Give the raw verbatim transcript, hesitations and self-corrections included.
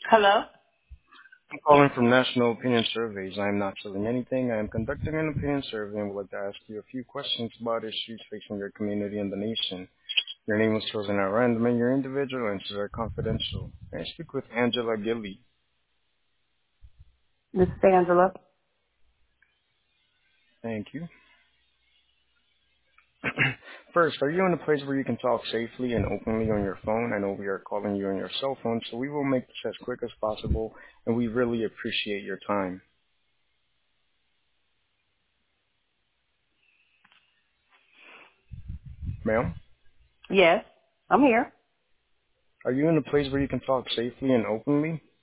Hello? I'm calling from National Opinion Surveys. I am not selling anything. I am conducting an opinion survey and would like to ask you a few questions about issues facing your community and the nation. Your name was chosen at random and your individual answers are confidential. May I speak with Angela Gilly? This is Angela. Thank you. First, are you in a place where you can talk safely and openly on your phone? I know we are calling you on your cell phone, so we will make this as quick as possible, and we really appreciate your time. Ma'am, Yes, I'm here. are you in a place where you can talk safely and openly?